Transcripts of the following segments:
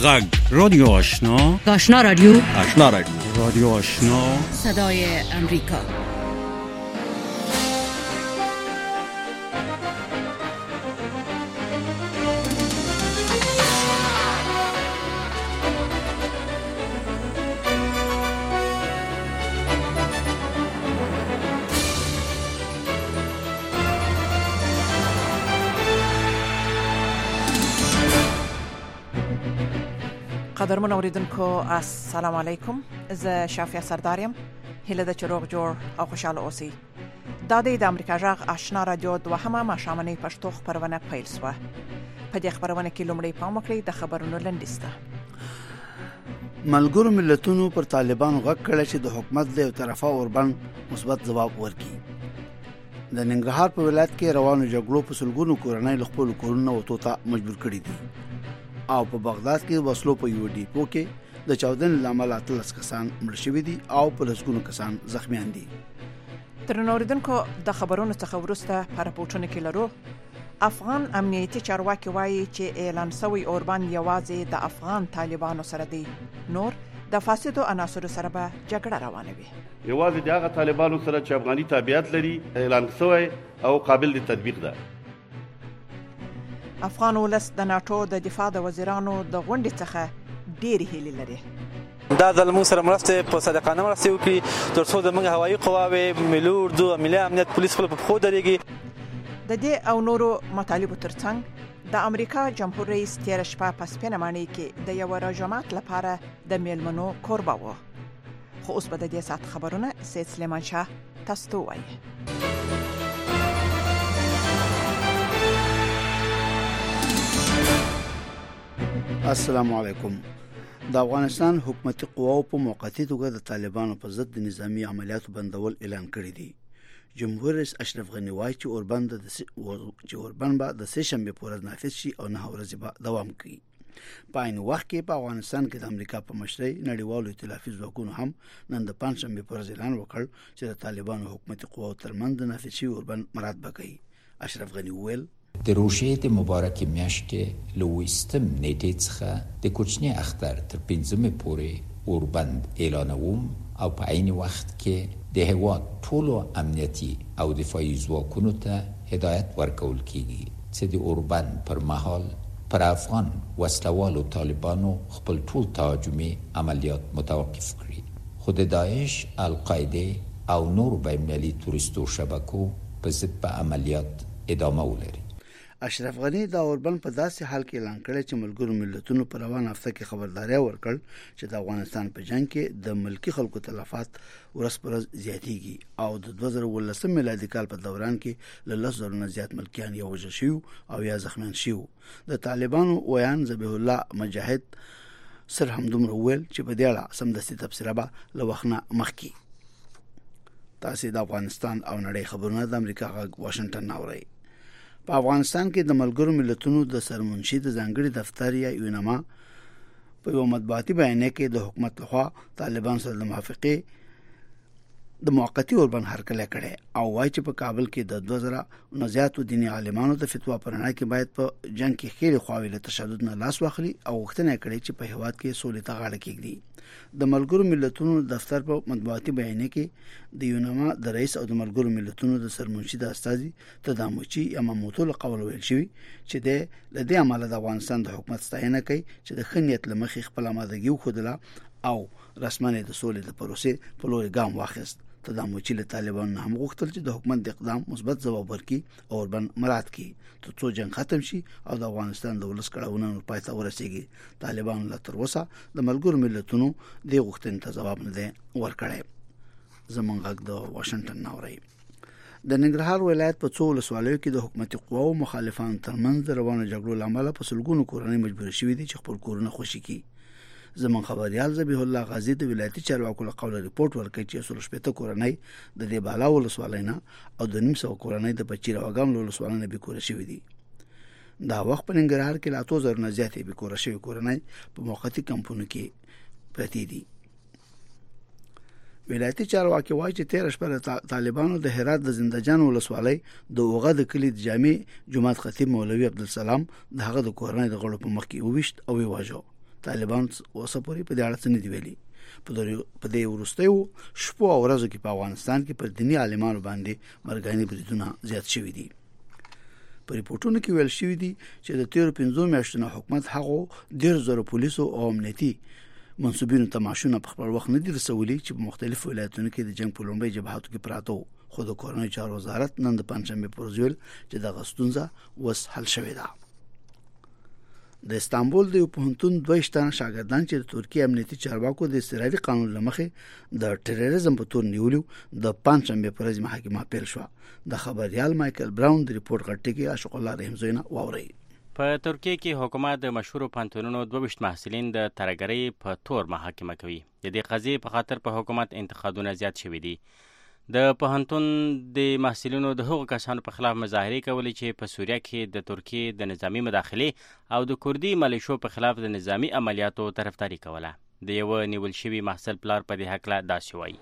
غږ رادیو آشنا، آشنا رادیو، آشنا رادیو، رادیو آشنا، صدای امریکا. قدرمن اوریدونکو السلام علیکم. زه شافیا سردارم. هله د چروغ جوړ او خوشاله اوسئ. دا د امریکا غږ آشنا رادیو دوهمه ماشامنۍ پښتو خبرونه پیل شوه. په دې خبرونه کې لومړی پام وکړئ د خبرونو لنډیسته. ملګرو ملتونو پر طالبانو غږ کړی چې د حکومت د یو طرفه اوربند مثبت ځواب ورکړي. د ننګرهار په ولایت کې روانو جګړو په سلګونو کورنۍ له خپلو کورونو وتو ته مجبور کړي دي او په بغداد کې وسلو په یو ډیپو کې د چاودنې لامل 13 کسان مړ شوي دي او په لسګونو کسان زخمیان دي. تر اوریدونکو د خبرونو څخه وروسته په راپورټونو کې لرو افغان امنیتي چارواکي وایي چې اعلان شوی اوربند یوازې د افغان طالبانو سره دی، نور د فاسدو عناصرو سره به جګړه روانه وي. یوازې د هغه طالبانو سره چې افغاني تابعیت لري اعلان شوی او قابل د تطبیق ده. افغان ولس د ناتو د دفاع د وزیرانو د غونډې څخه ډېرې هیلې لري. دا د موږ سره مرسته په صادقانه مرسته وکړي تر څو د موږ هوایي قواوې، ملي اردو او ملي امنیت پولیس خپل په پښو درېږي. د دې او نورو مطالبو ترڅنګ د امریکا جمهور رئیس تیر شپه په سپینه ماڼۍ کې د یو راجمات لپاره د میلمنو کوربه و. خو اوس به د دې ساعت خبرونه سید سلیمان شاه تاسو ته وایي. السلام علیکم. د افغانستان حکومتي قواو په موقتی توګه د طالبانو په ضد د نظامی عملیاتو بندول اعلان کړی دی. جمهور رئیس اشرف غنی وایي چې اوربند به د سه شنبه پورې نافذ شي او 9 ورځې به دوام کوي. په عین وخت کې په افغانستان کې د امریکا په مشرۍ نړیوالو ائتلافي ځواکونو هم نن د 5 شنبه پورې اعلان وکړ چې د طالبانو حکومتي قواو ترمنځ د نافذ شوي اوربند مراد بکوي. اشرف غنی ویل د روژې د مبارکې میاشتې له 20 نیټې څخه د کوچني اختر تر 15 پورې اوربند اعلانوم او په عین وخت کې د هیواد ټولو امنیتي او دفاعي ځواکونو ته هدایت ورکول کیږي چې د اوربند پر مهال پر افغان وسلوالو طالبانو خپل ټول تهاجمي عملیات متوقف کړي. خود داعش، القاعده او نور بین‌المللي توریستو شبکو په ضد په عملیات ادامه ولري. اشرف غنی دا اوربند په داسې حال کې اعلان کړی چې ملګرو ملتونو په روان هفته کې خبرداري ورکړ چې د افغانستان په جنگ کې د ملکی خلکو تلفات ورځ پر ورځ زیاتېږي او د 2019 میلادي کال په دوران کې له 10,000 نه زیات ملکیان یو وژل شوي او یا زخمیان شوي. د طالبانو ویان ذبیح الله مجاهد سر همدومره ویل چې په دې اړه سمدستي تبصره به له وخت نه مخکې. تاسو د افغانستان او نړۍ خبرونه د امریکا غږ واشنگټن اورئ. په افغانستان کې د ملګرو ملتونو د سرمنشي د ځانګړي دفتر یا یونما په یو مطبوعاتي بیان کې د حکومت لخوا طالبان سره د موافقې د موقتی اوربند هرکلی کړي او وایي چې په کابل کې د 2000 نه زیاتو دیني عالمانو د فتوا پر رڼا کې باید په جنگ کې خېل خواوې له تشدد نه لاس واخلي او غوښتنه کړي چې په هیواد کې سولې ته غاړه کېږدي. د ملګرو ملتونو دفتر په مطبوعاتي بیان کې د یونما د رئیس او د ملګرو ملتونو د سرمنشي د استازي تداموچي یاماموتو له قول ویل شوی چې د لدې عمله د افغانستان د حکومت ستاینه کوي چې د خنیت لمخې خپل آمادګي وښودله او رسمنه د سولې د پروسې په لور ګام واخیست. تداموچي له طالبانو هم غوښتل چې د حکومت د اقدام مثبت ځواب ورکړي او اوربند مراد کړي ترڅو جنگ ختم شي او د افغانستان د ولس کړهونه پای ته ورسیږي. طالبانو لا تر اوسه د ملګرو ملتونو د غوښتنې ته ځواب نه دی ورکړی. زمونږ غږ د واشنگټن اورئ. د ننګرهار ولایت په څو ولسوالیو کې د حکومتي قواو مخالفانو ترمنځ د روانو جګړو لامل په سلګونو کورنۍ مجبور شوي دي چې خپل کورونه خوشي کړي. زمون خبريال ذبیح الله غازی د ولایتي چارواکو له قوله ریپورت ورکړي چې 160 کورنۍ د دې بالا ولسوالینا او د 900 کورنۍ د بچیر اوګام ولسوالینا به کور شوي دي. دا وخت په ننګرهار کې لا 2000 نه زیاتې به کور شوي کورنۍ په موقتی کمپونو کې پرتی دي. ولایتي چارواکي وایي چې 13 شپه طالبانو د هرات د زندهجان ولسوالۍ د اوغه د کلی د جامع جماعت خطیب مولوي عبدالسلام د هغه د کورنۍ د غړو په مخ کې وويشت او وواژو. طالبان اوسه پورې په دې اړه څه نه دی ویلي. په دې وروستیو شپو او ورځو کې په افغانستان کې پر دیني عالمانو باندې مرګاني بریدونه زیات شوي دي. په ریپورتونو کې ویل شوي دي چې د 15 میاشتو حکومت هغه 10000 پولیسو او امنیتي منسوبینو ته معاشونه په خپل وخت نه دي رسولي چې په مختلفو ولایتونو کې د جنگ په لومړۍ جبهاتو کې پراته وو. خو د کورنۍ چارو وزارت نن د پنځشنبه پر ورځ ویل چې دغه ستونزه اوس حل شوې ده. د استانبول د پوهنتون 22 تنه شاګردان چې د ترکیه امنیتي چارواکو د استرادي قانون لمخې د ټیرریزم په تور نیولیو د پنځشنبه پر ورځ محاکمه پیل شو. د خبريال مایکل براون د ریپورت غټه کې اشق الله رحمزوینه واوري. په ترکیه کې حکومت د مشهور پوهنتونونو 22 محصلین د ترګرۍ په تور محاکمه کوي. د دې قضیې په خاطر په حکومت انتقادونه زیات شوي دي. د پوهنتون د محصلینو د هغو کسانو په خلاف مظاهرې کولې چې په سوریه کې د ترکیې د نظامی مداخلې او د کردي ملیشو په خلاف د نظامی عملیاتو طرفداري کوله. د یو نیول شوي محصل پلار په دې هکله داسې وایي: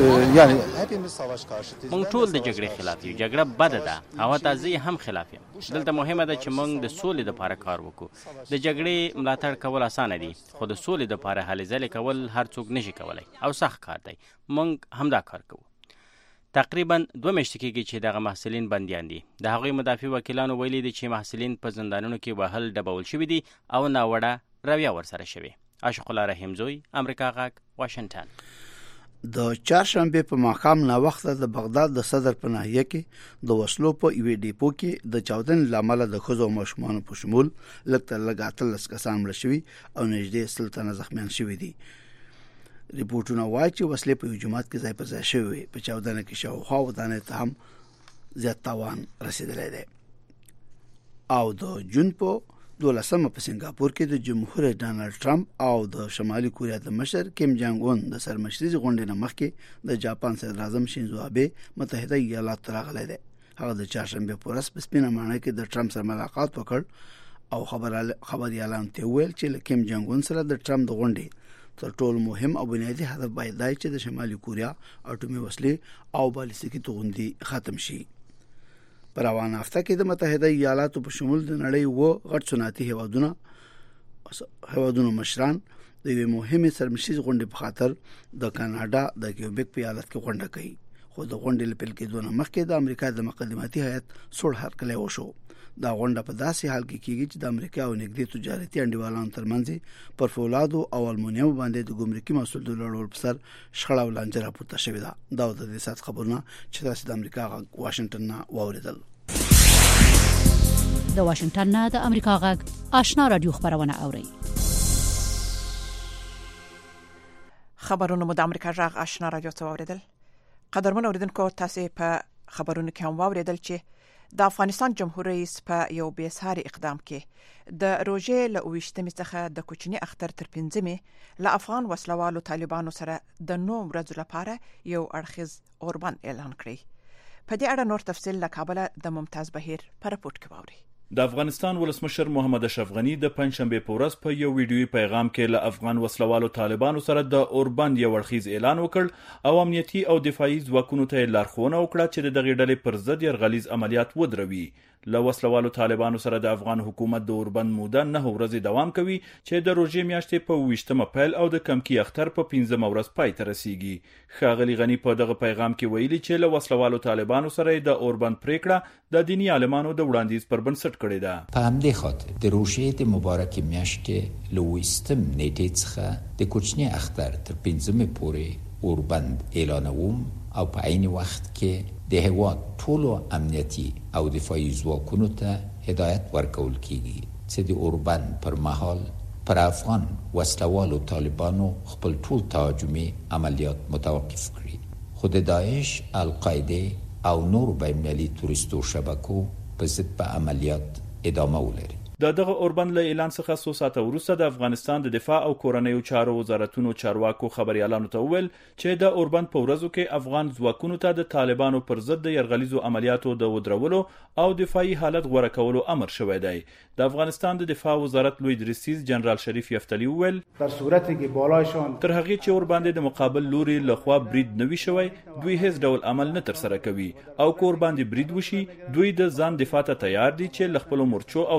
موږ ټول د جګړې خلاف یو. جګړه بده ده او حتی زه هم خلاف یم. دلته مهمه ده چې موږ د سولې لپاره کار وکړو. د جګړې ملاتړ کول اسانه دي، خو د سولې لپاره هلې ځلې کول هر څوک نشي کولی او سخت کار دی. موږ همدا کار کوو. تقریبا 2 میاشتې کېږي چې دغه محصلین بندیان دي. د هغوی مدافع وکیلانو ویلي دي چې محصلین په زندانونو کې وهل ډبول شوي دي او ناوړه رویه ورسره شوې. اشق الله رحمزوی، امریکا غږ، واشنگټن. د چهارشنبه په ماښام نا وخت د بغداد د صدر په ناحیه کې د وسلو په یوې ډیپو کې د چاودنې لامل د ښځو او ماشومانو په شمول لږ 13 کسان مړه شوي او نږدې 100 تنه زخمیان شوي دي. ریپورتونه وایي چې وسلې په یو جماعت کې ځای پر ځای شوي. په چاودنه کې شاوخوا ودانۍ ته هم زیات تاوان رسیدلی دی. او د جون په 12 په سنگاپور کې د جمهور رئیس ډانلډ ټرمپ او د شمالي کوریا د مشر کیم جانګ اون د سرمشري غونډې نه مخکې د جاپان صدر اعظم شینزو آبه متحده ایالات راغلی دی. هغه د چهارشنبه په ورځ په سپینه ماڼۍ کې د ټرمپ سره ملاقات وکړ او خبريالانو ته ویل چې کیم جانګ اون سره د ټرمپ د غونډې تر ټولو مهم او بنیادی هدف باید دی چې د شمالي کوریا اټومي وسلې او بالستیکي توغندي ختم شي. په روانه هفته کې د متحده ایالاتو په شمول د نړۍ غټ صنعتي هیوادونو مشران د یوې مهمې سرمشریزې غونډې په خاطر د کاناډا د کیوبیک په ایالت کې غونډه کوي. خو د غونډې لپاره کې دونه مخکې د امریکا د مقدماتي هیئت سوړ هرکلی وشو. دا غونډه په داسې حال کې کیږي چې د امریکا او نږدې تجارتي انډیوالانو ترمنځ پر فولادو او المونیم باندې د ګمرکي مسول د لړول پر سر شخړه او لانجه راپورته شوې ده. دا د دې سات خبرونه چې تاسو د امریکا واشنگټن نه واوریدل. د واشنگټن نه د امریکا غږ آشنا رادیو خبرونه اوري. خبرونه مو د امریکا غږ آشنا رادیو ته واوریدل. قدرمن اوریدونکو، تاسو په خبرونو کې هم واوریدل چې د افغانستان جمهور رئیس په یو بیساري اقدام کې د روژې له 28 څخه د کوچني اختر تر 15 له افغان وسلوالو طالبانو سره د 9 ورځې لپاره یو اړخیز اوربند اعلان کړی. په دې اړه نور تفصیل له کابل د ممتاز بهیر په رپورت کې واوري. د افغانستان ولسمشر محمد اشرف غنی د پنځشنبه په ورځ په یو ویډیوي پیغام کې له افغان وسلوالو طالبانو سره د اوربند یو اړخیز اعلان وکړ او امنیتي او دفاعي ځواکونو ته لارښوونه وکړه چې د دغې ډلې پر ضد یرغلیز عملیات ودروي. له وسلوالو طالبانو سره د افغان حکومت د اوربند موده 9 ورځې دوام کوي چې د روژې میاشتې په 28 اپریل او د کمکی اختر په 15 ورځ پای ته رسیږي. ښاغلي غنی په دغه پیغام کې ویلي چې له وسلوالو طالبانو سره د اوربند پریکړه د دینی عالمانو د وړاندیز پر بنسټ کړې ده. په همدې خاطر د روژې د مبارکې میاشتې له 28 نیټې څخه د کوچني اختر تر 15 پورې اوربند اعلانوم او په عین وخت کې د هیواد ټولو امنیتي او دفاعي ځواکونو ته هدایت ورکول کیږي چې د اوربند پر مهال پر افغان وسلوالو طالبانو خپل ټول تهاجمي عملیات متوقف کړي. خو د داعش، القاعده او نور بین‌المللي تروریستو شبکو په ضد په عملیات ادامه ولري. دغه اوربند له اعلان څخه 100 ساعته وروسته د افغانستان د دفاع او کورنیو چارو وزارتونو چارواکو خبريالانو ته وویل چې د اوربند په ورځو کې افغان ځواکونو ته د طالبانو پر ضد د یرغلیزو عملیاتو د ودرولو او دفاعي حالت غوړه کولو امر شوی دی. د افغانستان د دفاع وزارت لوی درسیز جنرال شریف یفتلی وویل در صورتی که بالایشان تر هغه چې اوربند د مقابل لوري لخوا برید نوي شوی دوی هیڅ ډول عمل نه تر سره کوي او کور باندې برید وشي دوی د ځان دفاع ته تیار دي چې خپل مورچو او سنگرس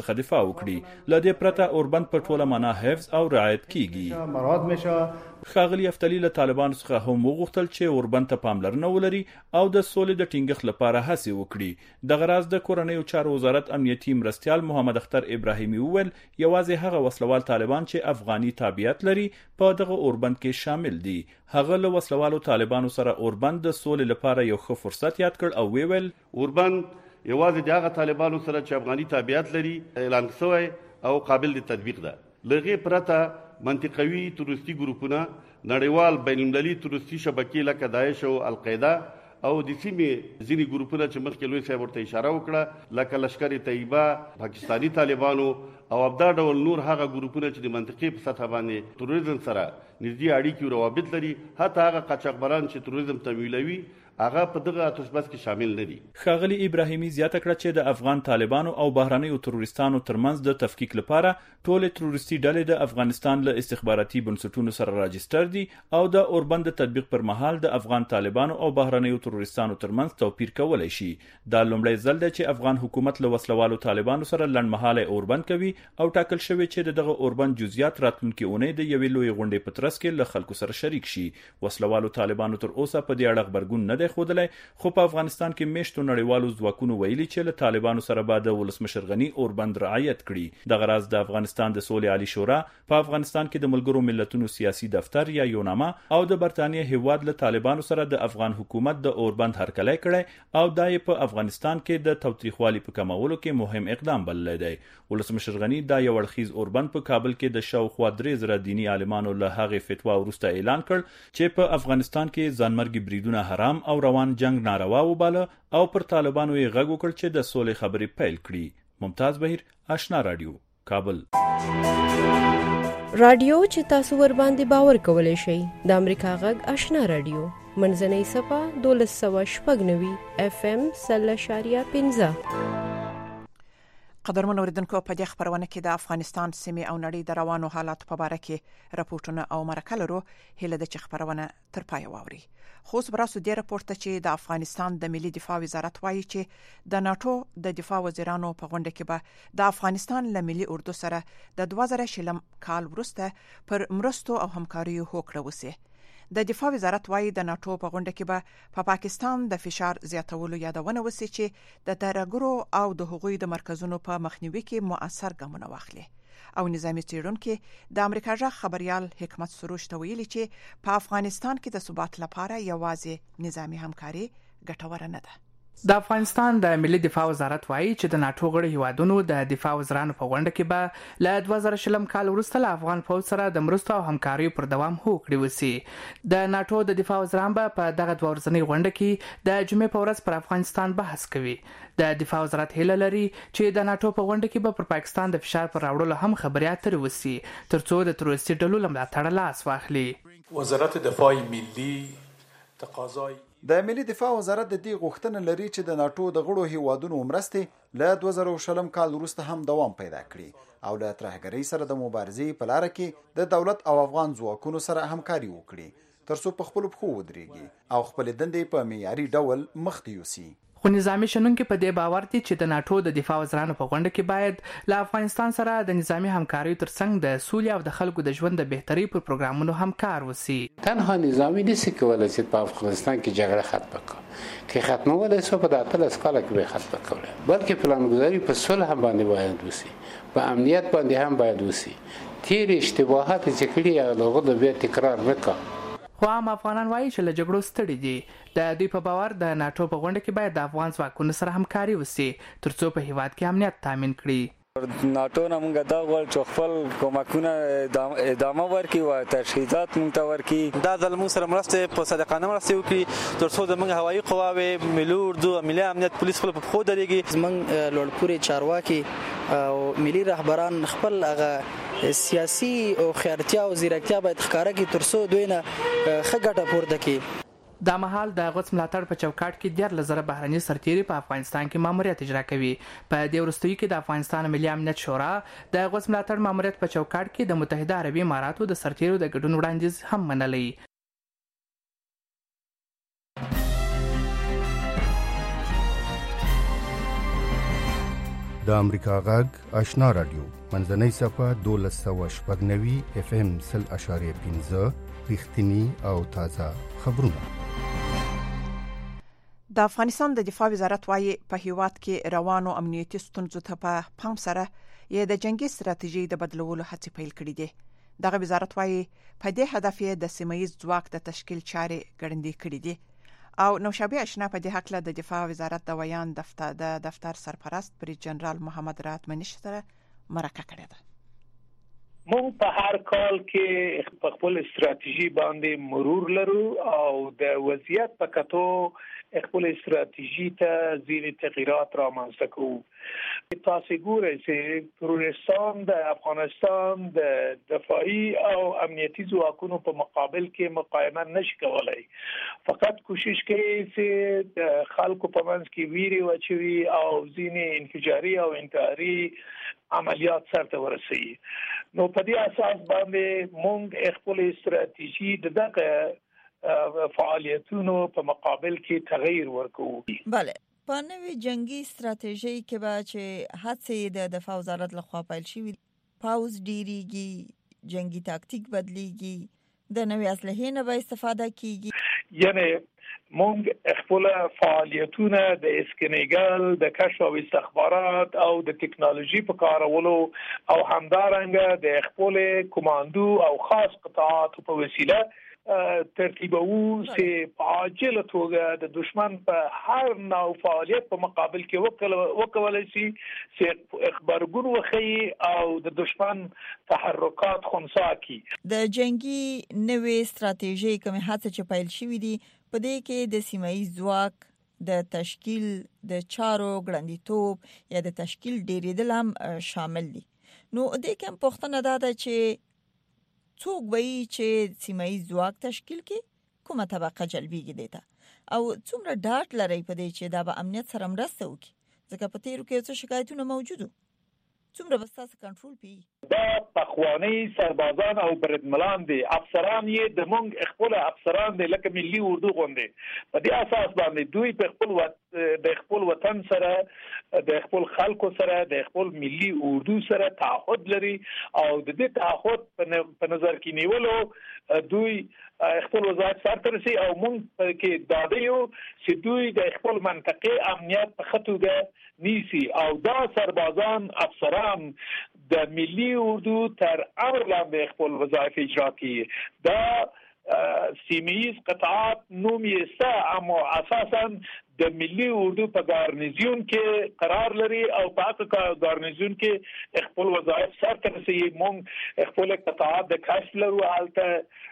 څخه دفاع وکړي. له دې پرته اوربند په ټوله معنا حفظ او رعایت کیږي. مراد میشه. ښاغلي افتالي له طالبانو څخه هم وغوښتل چې اوربند ته پاملرنه ولري او د سولې د ټینګښت لپاره هڅې وکړي. دغه راز د کورنیو چارو وزارت امنیتي مرستیال محمد اختر ابراهیمي وویل یوازې هغه وسلوال طالبان چې افغاني تابعیت لري په دغه اوربند کې شامل دي. هغه له وسلوالو طالبانو سره اوربند د سولې لپاره یو ښه فرصت یاد کړ او ویل اوربند یوازې د هغه طالبانو سره چې افغاني تابعیت لري اعلان شوی او قابل د تطبیق ده. لغې پرته منطقوي تروریستي ګروپونه نړیوال بین المللي تروریستي شبکې لکه داعش او القاعده او د سیمې ځینې ګروپونه چې مخکې لوی صاحب ورته اشاره وکړه لکه لشکر طیبه، پاکستاني طالبانو او ابدا ډول نور هغه ګروپونه چې د منطقې په سطح باندې تروریزم سره نږدې اړیکې او روابط لري، حتی هغه قاچاقبران چې تروریزم تمویلوي هغه په دغه آتشبس کې شامل نه دي. ښاغلي ابراهیمي زیاته کړه چې د افغان طالبانو او بهرنیو تروریستانو ترمنځ د تفکیک لپاره ټولې تروریستي ډلې د افغانستان له استخباراتي بنسټونو سره راجستر دي او د اوربند تطبیق پر مهال د افغان طالبانو او بهرنیو تروریستانو ترمنځ توپیر کولای شي. دا لومړی ځل دی چې افغان حکومت له وسلوالو طالبانو سره لنډمهاله اوربند کوي او ټاکل شوی چې دغه اوربند جزئیات راتلونکي اونۍ د یوې لوی غونډې په ترڅ کې له خلکو سره شریک شي. وسلوالو طالبانو تر اوسه په دې اړه خبرګون نه دی ښودلی، خو په افغانستان کې میشتو نړیوالو ځواکونو ویلي چې له طالبانو سره به د ولسمشر غني اوربند رعایت کړي. دغه راز د افغانستان د سولې عالی شورا په افغانستان کې د ملګرو ملتونو سیاسي دفتر یا یوناما او د برتانیې هیواد له طالبانو سره د افغان حکومت د اوربند هرکلی کړی او دا یې په افغانستان کې د تاوتریخوالي په کمولو کې مهم اقدام بللی دی. ولسمشر غني دا یو اړخیز اوربند په کابل کې د شاوخوا 3000 دینی عالمانو له هغې فتوا وروسته اعلان کړ چې په افغانستان کې ځانمرګي بریدونه حرام او روان جنگ ناروا وباله او پر طالبانو یې غږ وکړ چې د سولې خبرې پیل کړي. ممتاز بهیر، آشنا رادیو، کابل. رادیو چې تاسو ور باندې باور کولای شئ د امریکا غږ آشنا رادیو منځنۍ صفه 1290 FM 0.15. قدرمن اوریدونکو، په دې خبرونه کې د افغانستان سیمې او نړۍ د روانو حالات په اړه کې راپورټونه او مرکه لرو. هله د چې خبرونه تر پای واوري. خو سبراسو دې راپورټ ته چې د افغانستان د ملي دفاع وزارت وایي چې د ناتو د دفاع وزیرانو په غونډه کې به د افغانستان له ملي اردو سره د 2000 کال وروسته پر مرستو او همکاریو هوکړه وسی. د دفاع وزارت وایي د ناتو په غونډه کې به په پاکستان د فشار زیاتولو یادونه وسی چې د ترګرو او د حقوقي د مرکزونو په مخنیوي کې مؤثر ګامونه واخلي. او نظامی څېړونکو د امریکا ژغ خبريال حکمت سروش ته ویلي چې په افغانستان کې د ثبات لپاره یوازې نظامی همکاري ګټوره نه ده. د افغانستان د ملي دفاع وزارت وایي چې د ناتو غړي هیوادونو د دفاع وزرانو په غونډه کې به له 2000 کال وروسته له افغان فوج سره د مرستو او همکاریو پر دوام هوکړه وسی. د ناتو د دفاع وزران به په دغه دوه ورځنۍ غونډه کې د جمعې په ورځ پر افغانستان بحث کوي. د دفاع وزارت هیله لري چې د ناتو په غونډه کې به پر پاکستان د فشار پر راوړلو هم خبرې اترې وسی ترڅو د تروریستي ډلو ملاتړ لاس واخلي. وزارت دفاع ملی تقاضای د ملي دفاع وزارت د دې غوښتنه لري چې د ناتو د غړو هیوادونو مرستې له 2000 کال وروسته هم دوام پیدا کړي او له ترهګرۍ سره د مبارزې په لار کې د دولت او افغان ځواکونو سره همکاري وکړي ترڅو په خپل پخو ودرېږي او خپل دندې په معیاري ډول مخته یوسي. خو نظامی شنونکو په دې باور دي چې د ناتو د دفاع وزرانو په غونډه کې باید له افغانستان سره د نظامی همکارۍ ترڅنګ د سولې او د خلکو د ژوند د بهترۍ پر پروګرامونو هم کار وسی. تنها نظامی نشي کولای چې په افغانستان کې جګړه ختمه کړي. که ختمولای شو په 13 کال کې به ختمه کړي، بلکې پلانګذاري په صلح هم باندې باید وسی، په امنیت باندې هم باید وسی. تیر اشتباهات چې کړي هغه د بیا تکرار نکړي. خو عام افغانان وایي چې له جګړو ستړي دي. د دوی په باور د ناتو په غونډه کې باید د افغان ځواکونو سره همکاري وسی ترڅو په هیواد کې امنیت تامین کړي. ناتو نه موږ دا غواړو چې خپل کومکونه ادامه ورکړي او تجهیزات موږ ته ورکړي. دا د موږ سره مرسته په صادقانه مرسته وکړي ترڅو د موږ هوایي قواوې، ملي اردو، ملي امنیت پولیس خپل په خو درېږي. زمونږ لوړپوړي چارواکي او ملي رهبران خپل هغه سیاسي او خیرتیا او زیرکتیا باید ښکاره کړي ترڅو دوی نه ښه ګټه پورته کړي. دا مهال د غوڅ ملاتړ په چوکاټ کې 10000 بهرني سرتیري په افغانستان کې ماموریت اجرا کوي. په دې وروستیو کې د افغانستان ملي امنیت شورا د غوڅ ملاتړ ماموریت په چوکاټ کې د متحده عربي اماراتو د سرتیرو د ګډون وړاندیز هم منلی. د امریکا غږ آشنا رادیو منځنۍ صفه 1290 FM 0.5 رښتینی او تازه خبرونه. د افغانستان د دفاع وزارت وايي په هیواد کې روانو امنیتي ستونزو ته په پام سره یې د جنگي ستراتیژي د بدلولو هڅې پیل کړې دي. دغه وزارت وايي په دې هدف یې د سیمه‌ییز ځواک د تشکیل چارې ګړندې کړې دي. او نوشابه آشنا په دې حق له د دفاع وزارت د ویان دفتر سرپرست بریج جنرال محمد رات منیش سره مرکه کړې ده. مونږ په هر کال کې خپل استراتیژي باندې مرور لرو او د وضعیت په کتو خپل استراتیژي ته ځینې تغییرات رامنځته کوو. تاسو ګورئ چې تروریستان د افغانستان د دفاعي او امنیتي ځواکونو په مقابل کې مقاومت نشي کولای. فقط کوشش کوي چې خلکو په منځ کې ویری واچوي او ځینې انفجاري او انتحاري عملیات سرته ورسوي. نو په دې اساس باندې مونږ خپل استراتیژي دغه فعالیتونو په مقابل کې تغییر ورکوو. بله، په نوې جنگي ستراتیژي کې به چې هڅې د دفاع وزارت لخوا پیل شوي، پاوز ډیریږي، جنگي تاکتیک بدلیږي، د نوې اسلحې نه به استفاده کیږي. یعنی مونږ خپل فعالیتونه د اسکنیګل، د کشف او استخبارات او د ټکنالوژي په کارولو او همدارنګه د خپل کمانډو او خاص قطاعات په وسیله ترتیبو چې په عاجل توګه د دشمن په هر نوع فعالیت په مقابل کې وکولای شي چې خبرګون وخی او د دشمن تحرکات خنثی کی. د جنگي نوې ستراتیژي کوم هڅه چې پیل شوې دي په دې کې د سیمه‌ییز ځواک د تشکیل د چارو ګړندیتوب یا د تشکیل ډیریدل هم شامل دي. نو دې کوم پوښتنه ده چې څوک وایي چې سیمه‌ییز ځواک تشکیل کې کومه طبقه جلبیږي دیتا او څومره ډاټ لري په دې چې دا به امنیت سره مرسته وکړي، ځکه په تیرو کې څه شکایتونه موجودو، څومره به تاسو کنټرول پی دا پخوانی سربازان او بریدمنان دي، افسران یې د مونږ خپل افسران دي لکه ملي اردو غونډه. په دې اساس باندې دوی په خپل وطن سره، د خپل خلکو سره، د خپل ملي اردو سره تعهد لري او د دې تعهد په نظر کې نیولو دوی خپل وضعیت سره رسي او مونږ کې دادیو چې دوی د خپل منطقې امنیت په خطوګه نیسی او دا سربازان افسران د ملي اردو تر امر لاندې خپل وظایف اجرا کوي. دا سیمه‌ییز قطاعات نوم یې سه اما اساسا د ملي اردو په ګارنیزیون کې قرار لري او په ګارنیزیون کې خپل وظایف سره رسي. مونږ خپل قطاعات د کشف لرو، حالته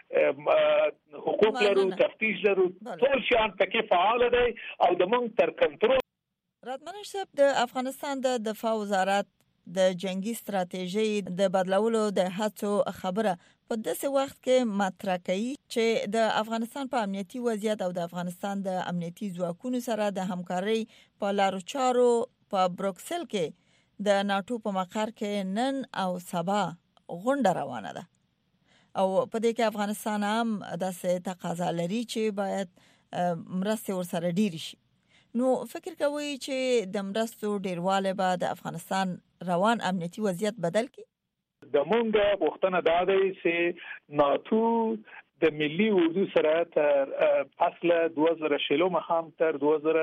حقوق لرو، تفتیش لرو، ټول شیان پکې فعال دي او د مونږ تر کنټرول. راتمنش صاحب، د افغانستان د دفاع وزارت د جنگي ستراتیژي د بدلولو د هڅو خبره په داسې وخت کې مطرح کوي چې د افغانستان په امنیتي وضعیت او د افغانستان د امنیتي ځواکونو سره د همکارۍ په لارو چارو په بروکسل کې د ناتو په مقر کې نن او سبا غونډه روانه ده او په دې کې افغانستان هم داسې تقاضا لري چې باید مرستې ورسره ډېرې شي. نو فکر کوي چې د مرستو ډیرواله به د افغانستان روان امنیتي وضعیت بدل کړي؟ د مونږ وختونه دا دی چې ناتو د ملي اردو سره تر فصل 2016 مخام تر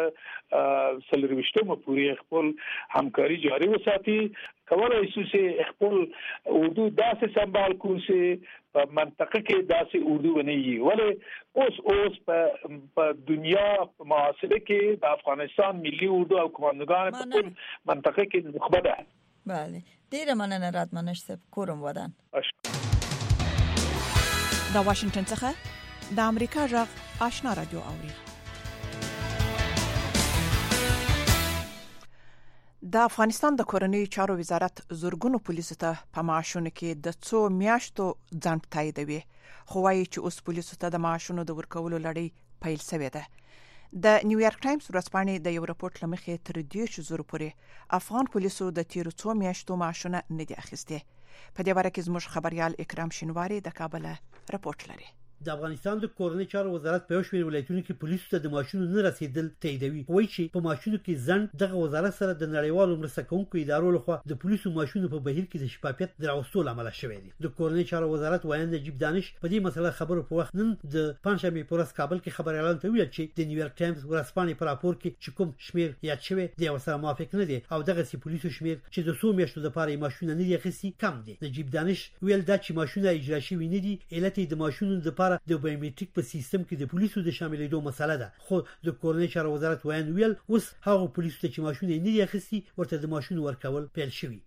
2023 پورې خپل همکاري جاري وساتي. کولای شي چې خپل اردو داسې سمبال کړي چې په منطقه کې داسې اردو ونیي. ولې اوس په دنیا په معاصره کې د افغانستان ملي اردو او کمانډوګان په ټول منطقه کې نخبه ده. بله، ډیره مننه راتمنش صاحب، کورم ودان. د واشنگټن څخه د امریکا غږ آشنا رادیو اوري. د افغانستان د کورنۍ چارو وزارت زورګونو پولیسو ته په معاشونو کې د څو میاشتو ځنډ تاییدوي، خو وايي چې اوس پولیسو ته د معاشونو د ورکولو لړۍ پیل شوې ده. د نیویارک ټایمز ورځپاڼې د یو راپورټ لمخې تر 200 پورې افغان پولیسو د تیرو څو میاشتو معاشونه نه دي اخیستي. په دې اړه کې زموږ خبريال اکرام شینواری د کابل راپورټ لري. د افغانستان د کورنۍ چارو وزارت په شمېر ولایتونو کې پولیسو ته د ماشونو نه رسیدل تاییدوي. وایي چې په ماشونو کې ځنډ دغه وزارت سره د نړیوالو مرسته کوونکو ادارو لخوا د پولیسو ماشونو په بهیر کې د شفافیت دراوستو لامل شوی دی. د کورنۍ چارو وزارت وایي نجیب دانش په دې مسله خبرو په وخت نن د پنځمې په ورځ کابل کې خبر اعلان کوي چې د نیویارک ټایمز ورځپاڼې په راپور کې چې کوم شمیر یاد شوی دی ورسره موافق نه دی او دغه سي پولیسو شمیر چې د 100 میاشتو لپاره ماشونه نه دی اخیستي کم دی. نجیب دانش ویل دا چې ماشونه اجرا شوی نه دي علت د ماشونو لپاره د بایومټریک په سیستم کې د پولیسو د شاملېدو مسله ده. خو د کورنۍ چارو وزارت ویل اوس هغه پولیسو ته چې ماشونه نه دي اخیستي ورته د ماشونو ورکول پیل شوی.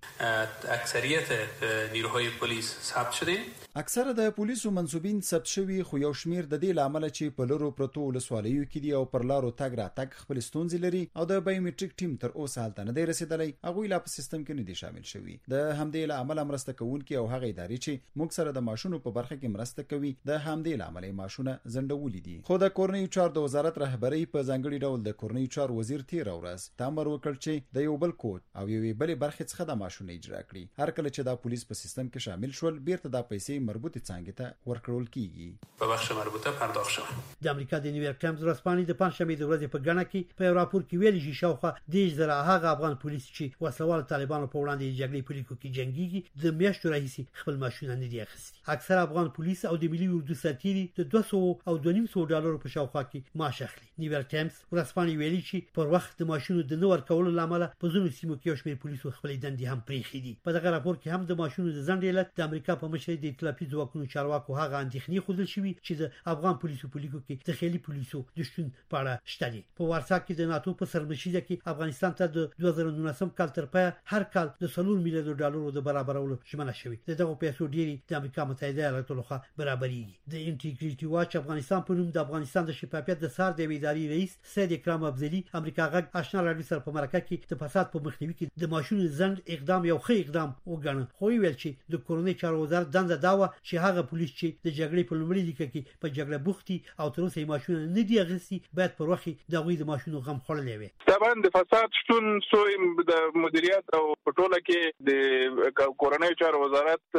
اکثریت نیروهای پلیس ثبت شده. اکثره د پولیسو منسوبین ثبت شوی خو یو شمیر د دې لامل چې په لورو پروتو ولسوالیو کې دی او پر لارو تګ را تګ خپل ستونزې لري او د بایومټریک ټیم تر اوسه حالت نه دی رسیدلی. هغه لا په سیستم کې نه دي شامل شوی. د همدې عمل مرسته کوونکي او هغه ادارې چې موږ سره د ماشونو په برخه کې مرسته کوي د همدې عمل ماشونه زندولې دي. خو د کورنۍ چارو د وزارت رهبری په ځانګړي ډول د کورنۍ چارو وزیر تیر ورځ تامر وکړ چې د یو بل کوډ او یوې بلې برخې څخه د ماشونه اجرا کړي. هر کله چې دا پولیس په سیستم کې شامل شول بیرته د پیسې مربوطه څنګه ته ورکړل کیږي. په بخش مربوطه پرداخت شوه. د امریکا د نیویارک ټایمز ورځپاڼې د پنځمې د ورځې په غاڼه کې په راپور کې ویلي چې شاوخوا 10,000 هغه افغان پولیس چې وسلوال طالبانو په وړاندې د جګړې په لیکو کې جنگيږي د میاشتو راهیسې خپل ماشونه نه دي اخیستي. اکثر افغان پولیس او د ملي اردو سرتیري د 200 او 250 ډالرو په شاوخوا کې معاش اخلي. نیویارک ټایمز ورځپاڼې ویلي چې پر وخت د ماشونو د نور کولو لامل په ځینو سیمو کې یو شمېر پولیسو خپل دندې هم پریښې دي. په دغه راپور کې هم د ماشونو د ځنډ علت د امریکا په مشرۍ د ائتلافي ځواکونو چارواکو هغه اندېښنې خوندل شوی چې د افغان پولیسو په لیکو کې د خېلي پولیسو د شتون په اړه شته دي. په وارسا کې د ناتو په سرمشيده کې افغانستان ته د 2019 کال تر پای هر کال د 3 میلیارډ ډالرو د برابرولو ژمنه شوی. دغه پیسو ډیری د امریکا متحده ایالاتو لخوا برابرېږي. د انټیګریټي واچ افغانستان په نوم د افغانستان د شفافیت د سار د اداري رئیس سید اکرام ابزلی امریکا غږ آشنا راډیو سره په مرکه کې د فساد په مخنیوي کې د ماشونو ځنډ اقدام یو ښه اقدام وګڼه. خو ویل چې د کورنۍ چارو وزارت دنده دا و چې هغه پولیس چې د جګړې په لومړي لیکه کې په جګړه بوختي او تر اوسه ماشونه نه دی اغسي باید پر وخت د غوي د ماشونو غم خورلې وي. طبعا د فساد شتون سو د مدیریت او پټوله کې د کورنۍ چارو وزارت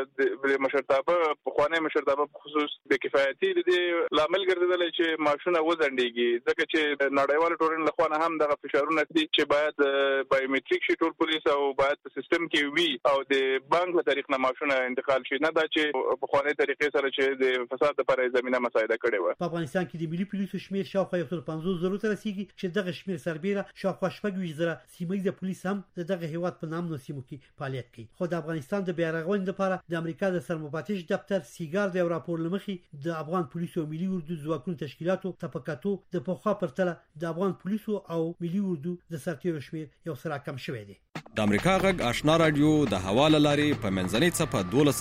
د مشرتابه په خوانه مشرتابه په خصوص د کفایتي د لامل ګرځیدل چې ماشونه وزندګي ځکه چې نړیوال ټولنې له خوانه هم دغه فشارونه دي چې باید بایومټریک شي ټول پولیس او باید په سیستم کې وي او د بانک له طریق نه ماشونه انتقال شي نه دا چې په خوانه طریقې سره چې د فساد لپاره زمينه مساعده کړي و. په افغانستان کې د ملي پولیسو شمیر شاوخوا 150,000 ته رسیدي چې دغه شمیر سربېره شاوخوا 20,000 سیمه د پولیس هم دغه هیواد په نام نو سیمو کې فعالیت کوي. خو د افغانستان د بیارغونې لپاره د امریکا د سرمفتش دفتر سیګار د راپور لمخې د افغان پولیسو او ملي اردو ځواکونو تشکیلاتو طبقاتو د پخوا پرتله د افغان پولیسو او ملي اردو د سرتیرو شمیر یو سره کم شوی دی. د امریکا غږ آشنا رادیو د حواله لاري په منځنۍ صفه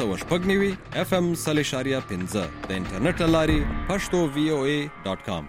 1290 FM 3.15 د انټرنیټ لاري pashto.voa.com.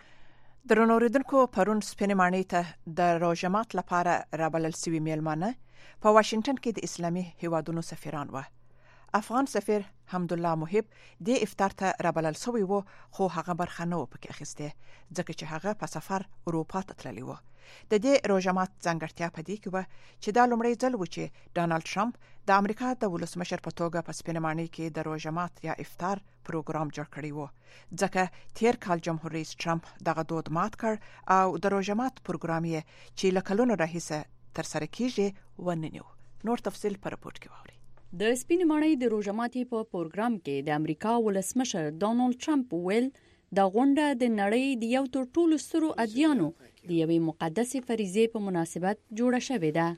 درنو اوریدونکو پرون سپینمانی ته د روزمات لپاره رابلل سوي میلمانه په واشنگټن کې د اسلامي هیوادونو سفیران و. افغان سفیر حمدالله محب د افطار ته رابلل سوی و خو هغه برخه نه پکې اخیسته ځکه چې هغه په سفر اروپا ته تللی و. د دې روزمات ځانګړتیا په دې کې و چې دا لومړی ځل و چې ډانلډ ټرمپ د امریکا د ولسمشر په توګه په سپینمانی کې د روزمات یا افطار پروګرام جوړ کړی و ځکه تیر کال جمهور رئیس ټرمپ دغه دود مات کړ او د روزمات پروګرام یې چې لکلونو راهیسه تر سره کیږي وننیو. نور تفصیل پر رپورت کې ووري. د سپینمانی د روزماتي په پروګرام کې د امریکا ولسمشر ډانلډ ټرمپ ویل د غونډه د نړۍ د یو تر ټولو سترو ادیانو د یوې مقدسې فریضې په مناسبت جوړه شوې ده.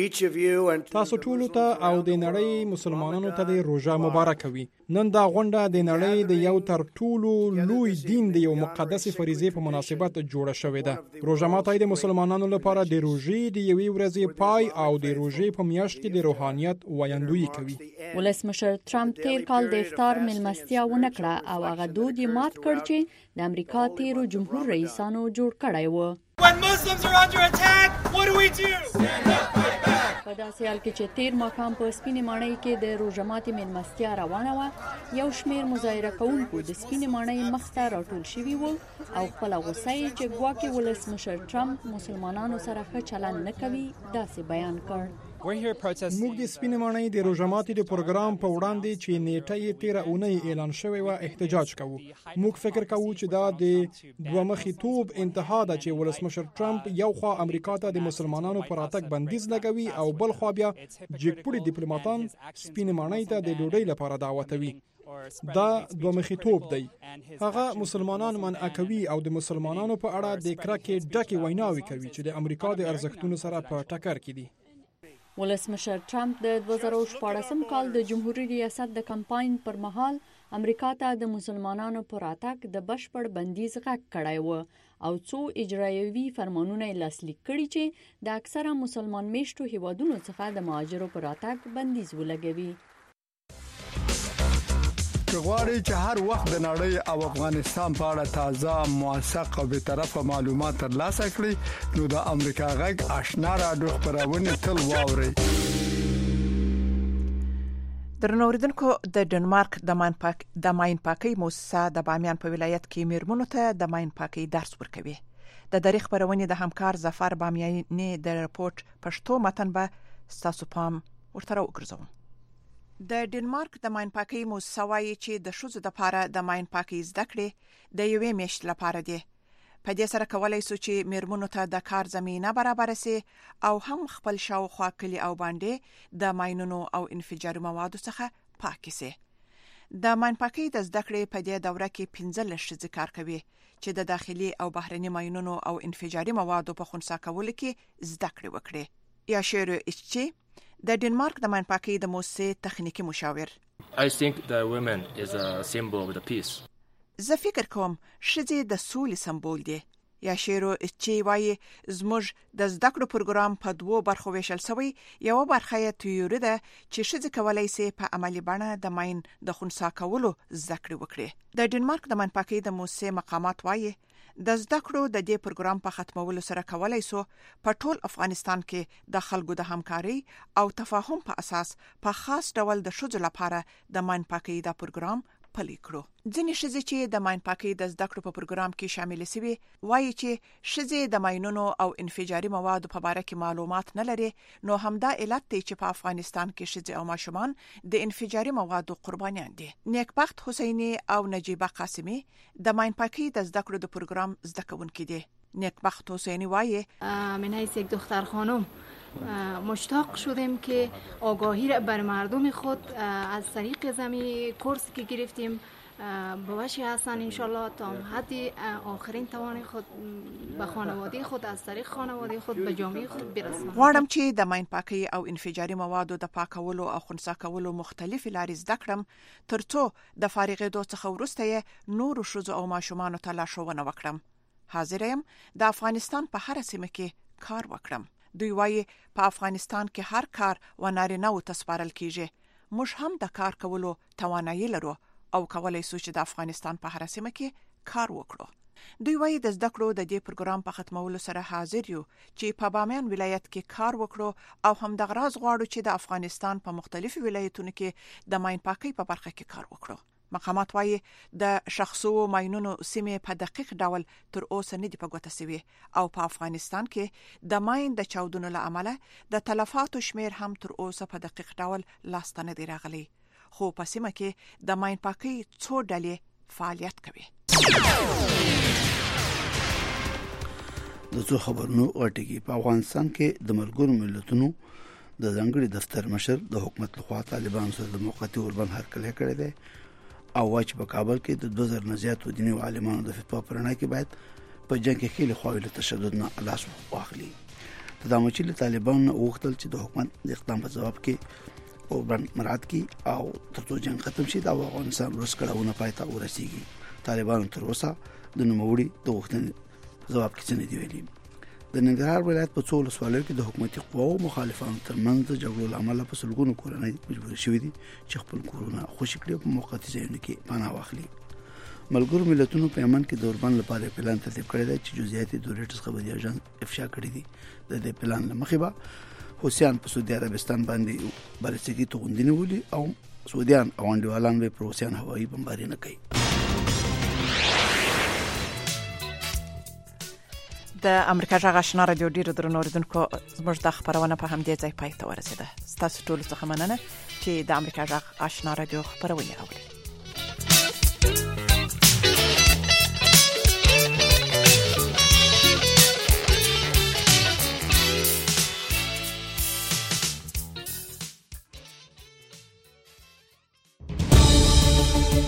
تاسو ټول ته او د نړۍ مسلمانانو ته د روزه مبارک وي. نن دا غونډه د نړۍ د یو تر ټولو لوی دین د یو مقدسې فریضې په مناسبت جوړه شوې ده. روزه ماته د مسلمانانو لپاره د روزې د یوې ورځې پای او د روزې په میاشت کې د روحانيت وایندوی کوي. ولسمشر ټرمپ تیر کال د افطار ملمستیا ونکړه او هغه دود یې مات کړ چې د امریکا تیرو جمهور رئیسانو جوړ کړی و. When Muslims are under attack, what do we do? Stand up, fight back. په داسې حال کې چې تیر ماښام په سپینې ماڼۍ کې د روزماتي مېلمستیا روانه وه، یو شمېر مظاهره کوونکو د سپینې ماڼۍ مخ ته راټول شوي ول او خپله غوسه یې چې ګواکې ولسمشر ټرمپ مسلمانانو سره ښه چلند نه کوي داسې بیان کړ. موږ د سپینې ماڼۍ د روژه ماتي د پروګرام په وړاندې چې نیټه یې 13 اونۍ اعلان شوې و احتجاج کوو. موږ فکر کوو چې دا د دوه مخي توب انتها ده چې ولسمشر ټرمپ یو خوا امریکا ته د مسلمانانو پر راتګ بندیز لګوي او بل خوا بیا جګپوړي ډیپلوماټان سپینې ماڼۍ ته د ډوډۍ لپاره دعوتوي. دا دوه مخي توب دی. هغه مسلمانان منع کوي او د مسلمانانو په اړه د کرکې ډکې ویناوي کوي چې د امریکا د ارزښتونو سره په ټکر کې دي. ولسمشر ټرمپ د 2014 کال د جمهوریت ریاست د کمپاین پر مهال امریکا ته د مسلمانانو پر راتګ د بشپړ بندیز غږ کړی و او څو اجرایوي فرمانونه لاسلیک کړي چې د اکثره مسلمان میشتو هیوادونو څخه د مهاجرو پر راتګ بندیز ولګوي. غواړئ چې هر وخت د نړۍ او افغانستان په اړه تازه، موثق او بی‌طرفه معلومات ترلاسه کړئ نو د امریکا غږ آشنا رادیو خبرونه تل واورئ. درنو اوریدونکو، د ډنمارک د ماین پاکي موسسه د بامیان په ولایت کې میرمنو ته د ماین پاکي درس ورکوي. د تاریخ پرونی د همکار ظفر بامیاني د رپورت پښتو متن به تاسو پام ورته وګرځوم. د ډنمارک د ماین پاکي موسسه وايي چې د شوزو د لپاره د ماین پاکي زده کړې د یوې میاشتې لپاره دی. په دې سره کولای شو چې میرمنو ته د کار زمينه برابر شي او هم خپل شاوخوا کلی او باندې د ماینونو او انفجاري موادو څخه پاک شي. د ماین پاکي د زده کړې په دې دوره کې 15 ښځې کار کوي چې د داخلي او بهرني ماینونو او انفجاري موادو په خنثی کولو کې زده کړې وکړي. یا شیرو اچي د ډنمارک د ماین پاکي د موسسې تخنیکی مشاور. I think the women is a symbol of the peace. زه فکر کوم ښځې د سولې سمبول دي. یا شیرو اچي وايي زموږ د زده کړو پروګرام په دوو برخو ویشل شوی. یو برخه یې تیوري ده چې ښځې کولای شي په عملی بڼه د ماین د خنثی کولو زده کړې وکړي. د ډنمارک د ماین پاکي د موسسې مقامات وايي د زده کړو د دې پروګرام په ختمولو سره کولای شو په ټول افغانستان کې د خلکو د همکاري او تفاهم په اساس په خاص ډول د شوزو لپاره د ماین پاکي د پروګرام پلي کړو. ځینې ښځې چې د ماین پاکي د زده کړو په پروګرام کې شامل شوي وایي چې ښځې د ماینونو او انفجاري موادو په اړه کې معلومات نه لري، نو همدا علت دی چې په افغانستان کې ښځې او ماشومان د انفجاري موادو قربانیان دي. نیکبخت حسینی او نجیبه قاسمی د ماین پاکي د زده کړو د پروګرام زده کوونکي دي. نیکبخت حسینی وایي من حیث یک دختر خانم مشتاق شدیم که آگاهی را بر مردم خود از طریق زمین کورسی که گرفتیم به وجه حسن انشالله تا حد آخرین توان خود به خانواده خود از طریق خانواده خود به جامعه خود برسانیم. غواړم چې د ماین پاکي او انفجاري موادو د پاکولو او خنثی کولو مختلف لارې زده کړم ترڅو د فارغېدو څخه وروسته نور ښځو او ماشومانو ته لارښوونه وکړم. حاضر یم د افغانستان په هر سیمه کې کار وکړم. دوی وایي په افغانستان کې هر کار و نارینه او تسپارل کیږي. موږ هم د کار کولو توانایي لرو او کولای شو چې د افغانستان په هر سیمه کې کار وکړو. دوی وایي د زده کړو د دې پروګرام په ختمولو سره حاضر یو چې په بامیان ولایت کې کار وکړو او هم د غراض غواړو چې د افغانستان په مختلفو ولایتونو کې د ماین پاکي په برخه کې کار وکړو. مقامات وایي د شخصو ماینونو سیمه په دقیق ډول تر اوسه نه دی په ګوته شوی او په افغانستان کې د ماین د چاودنو له امله د تلفاتو شمیر هم تر اوسه په دقیق ډول لاسته نه دی راغلی. خو په سیمه کې د ماین پاکي څو ډلې فعالیت کوي. د څو خبرونو اټکی په افغانستان کې د ملګرو ملتونو د ځنګړي دفتر مشر د حکومت لخوا طالبان سره د موقتی اوربند هرکلی کړی دی او واچ په کابل کې د 2000 نه زیات دیني عالمانو د فتوا پرنا کې باید په جنگ کې خېل خواویل تشدد نه لاس واخلي. تدامو چې طالبان وغوښتل چې د حکومت د اقدام په جواب کې اوربند مراد کی او ترڅو جنگ ختم شي دا افغانستان روس کړهونه پاتې ورسیږي. طالبان تر اوسه د نوموړي د وختن جواب کې څه نه دی ویلي. د ننګرهار ولایت په څو ولسوالیو کې د حکومتي قواو مخالفانو ترمنځ د جګړو لامل په سلګونو کورنۍ مجبور شوې دي چې خپل کورونه خوشي کړي په موقتی ځایونو کې پناه واخلي. ملګرو ملتونو په یمن کې د اوربند لپاره پلان ترتیب کړی دی چې جزئیات د رویټرز خبري اژانس افشا کړی دي. د دې پلان لمخې به حوثیان په سعودي عربستان باندې بالستیکي توغندنې ولي او سعودیان او انډیوالان به پروسیان هوایي بمباري نه کوي. د امریکا جغ آشنا رادیو ډیرو درنو اوریدونکو زموږ د خبرونه په همدې ځای پای ته ورسیده. تاسو ټول څه مننه چې د امریکا جغ آشنا رادیو خبرونه اورئ.